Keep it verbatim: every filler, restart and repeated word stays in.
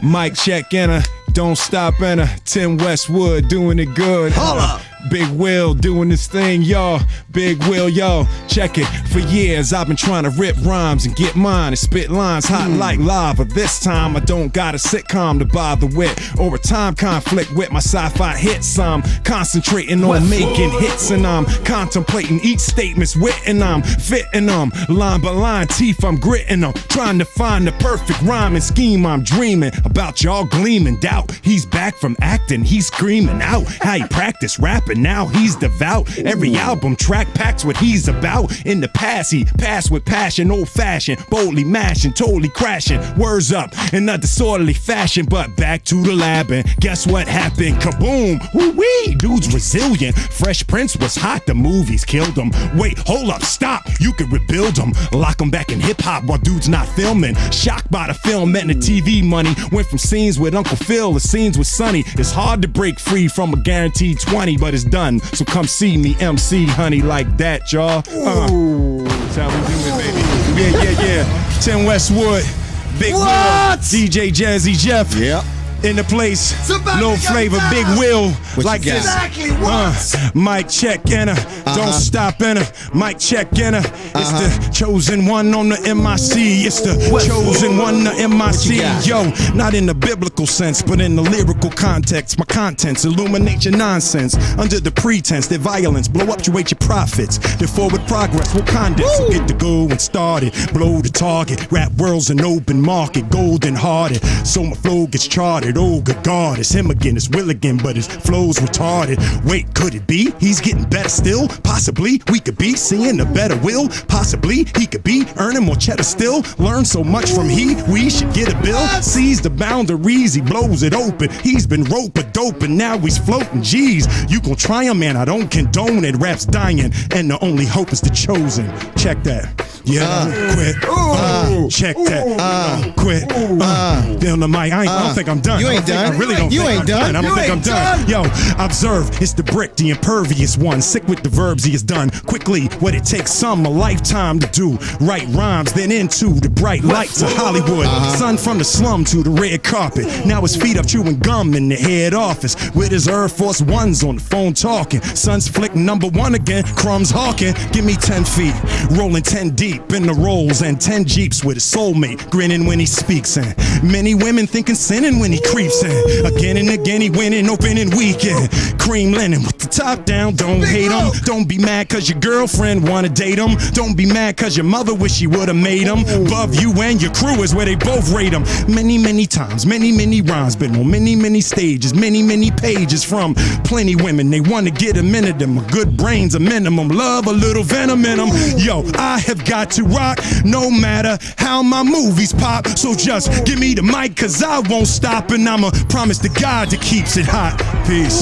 Mic check in her, don't stop in her. Tim Westwood doing it good. Hold up. Big Will doing this thing, y'all. Big Will, y'all. Check it. For years, I've been trying to rip rhymes and get mine and spit lines hot mm. like lava. This time, I don't got a sitcom to bother with or a time conflict with my sci-fi hits. I'm concentrating on West making Wood. hits and I'm contemplating each statement's wit and I'm fitting them. Line by line, teeth, I'm gritting them. Trying to find the perfect rhyming scheme. I'm dreaming about y'all gleaming. Doubt he's back from acting. He's screaming out how he practiced rapping. Now he's devout. Every album track packs what he's about. In the past, he passed with passion, old fashioned, boldly mashing, totally crashing. Words up in a disorderly fashion, but back to the lab and guess what happened? Kaboom! Woo-wee! Dude's resilient. Fresh Prince was hot, the movies killed him. Wait, hold up, stop! You could rebuild him. Lock him back in hip hop while dude's not filming. Shocked by the film and the T V money. Went from scenes with Uncle Phil to scenes with Sonny. It's hard to break free from a guaranteed twenty, but it's done. So come see me, M C, honey, like that, y'all. Uh, that's how we do it, baby. Yeah, yeah, yeah. Tim Westwood, Big what? Will, D J Jazzy Jeff. Yep. In the place, low flavor, down. Big Will, what like this. Exactly what? Uh, mic check in her, uh-huh. don't stop in her. Mic check in her. It's uh-huh. the chosen one on the M I C. It's the what? chosen one, the M I C. Yo, not in the biblical sense, but in the lyrical context. My contents illuminate your nonsense under the pretense that violence blow up your your profits. The forward progress will condense. So get the go and started. Blow the target. Rap world's an open market, golden hearted. So my flow gets charted. Oh, good God, it's him again, it's Will again, but his flow's retarded. Wait, could it be? He's getting better still? Possibly, we could be seeing a better Will. Possibly, he could be earning more cheddar still. Learn so much from he, we should get a bill. Sees the boundaries, he blows it open. He's been rope a dope and now he's floating. Jeez, you gon' try him, man, I don't condone it. Rap's dying, and the only hope is the chosen. Check that. Yeah, uh, quit. Uh, check that. Uh, quit. Uh, down the mic. I, ain't, uh, I don't think I'm done. You ain't done. I really don't you think ain't I'm done. done. I don't you think I'm done. done. Yo, observe. It's the brick, the impervious one. Sick with the verbs he has done. Quickly, what it takes some a lifetime to do. Write rhymes, then into the bright lights of Hollywood. Uh-huh. Son from the slum to the red carpet. Now his feet up chewing gum in the head office. With his Air Force Ones on the phone talking. Son's flick number one again. Crumbs hawking. Give me ten feet. Rolling ten deep in the rolls and ten Jeeps with his soulmate. Grinning when he speaks and many women thinking sinning when he creeps in. Again and again he winning, opening weekend. Cream linen with the top down, don't hate him. Don't be mad cause your girlfriend wanna date him. Don't be mad cause your mother wish she would've made him. Above you and your crew is where they both rate him. Many, many times, many, many rhymes, been on many, many stages, many, many pages from plenty women. They wanna get a minute of them. A good brain's a minimum, love a little venom in them. Yo, I have got to rock no matter how my movies pop. So just give me the mic cause I won't stop and I'ma promise to God that keeps it hot. Peace.